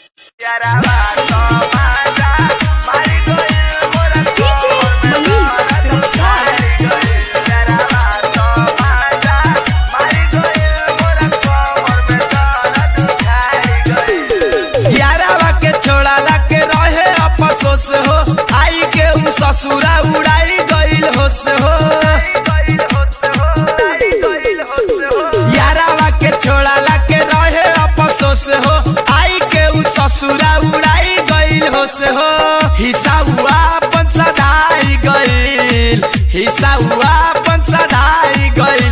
ससुरा उड़ाई गइल होश हो यारावा के छोड़ाला के रहे अफसोस हो आई के उ ससुरा उड़ाई गइल होश हो हिस्सा हुआ अपन सदाई गइल हिस्सा हुआ अपन सदाई गइल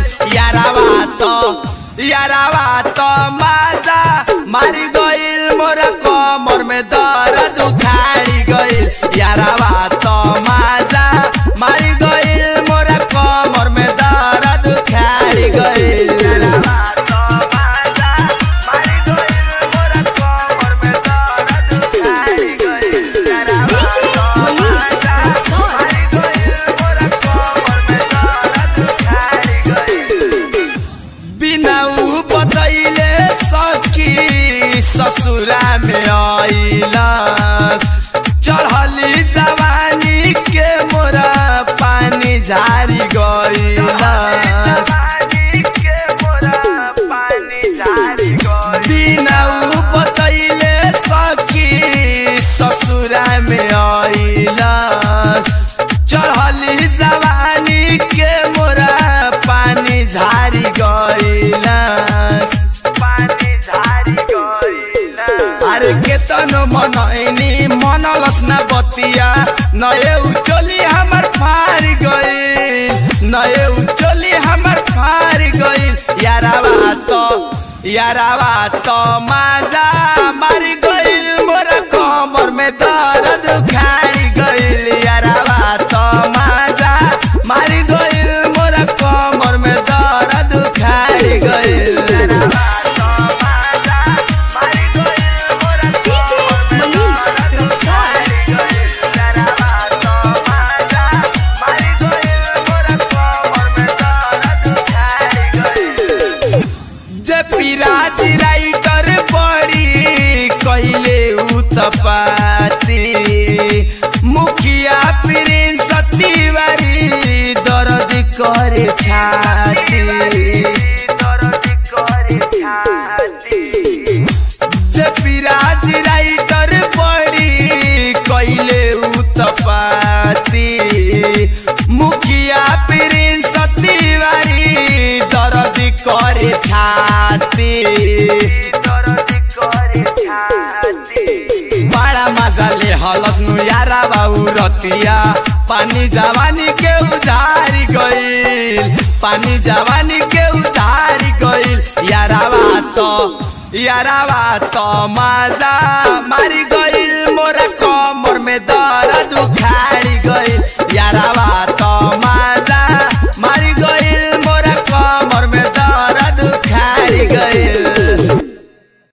यारावा तो माजा मारी गइल मोरा कमर में दर्द उखाड़ी गइल यारावा तो माजा मारी गइल मोरा कमर में दर्द उखाड़ी गइल यारावा तो माजा मारी गइल मोरा कमर में दर्द उखाड़ी गइल यारावा तो माजा मारी गइल मोरा कमर में दर्द उखाड़ी गइल बिना उ बतैले सखी ससुरा में आइलस चढ़ली जवानी के मोरा पानी झारी गइलस बिना उ बतैले सखी ससुरा में आइलस चढ़ली जवानी के मोरा पानी झारी गइलस अरे केतनो मनैनी मनलस ना बतिया नए उचोली हमर फार गइल नए उचोली हमर फार गइल यारावा तो माजा मारी गइल मोरा कमर में दर्द उखाड़ी गइल यारावा तो माजा मारी गइल मोरा कमर में दर्द उखाड़ी गइल यारावा पिराज राइटर बड़ी कइले उतपाती मुखिया प्रिंस तिवारी दर्द करे छाती जे पिराज राइटर बड़ी कइले उतपाती मुखिया प्रिंस तिवारी दर्द करे छाती बड़ा मजा ले हलस नु यारा बाबू रतिया पानी जवानी के उजारी गइल पानी जवानी के उजारी गइल यारावा तो मजा मारी गइल मोरा कमर में दर्द उखाड़ी गइल यारावा तो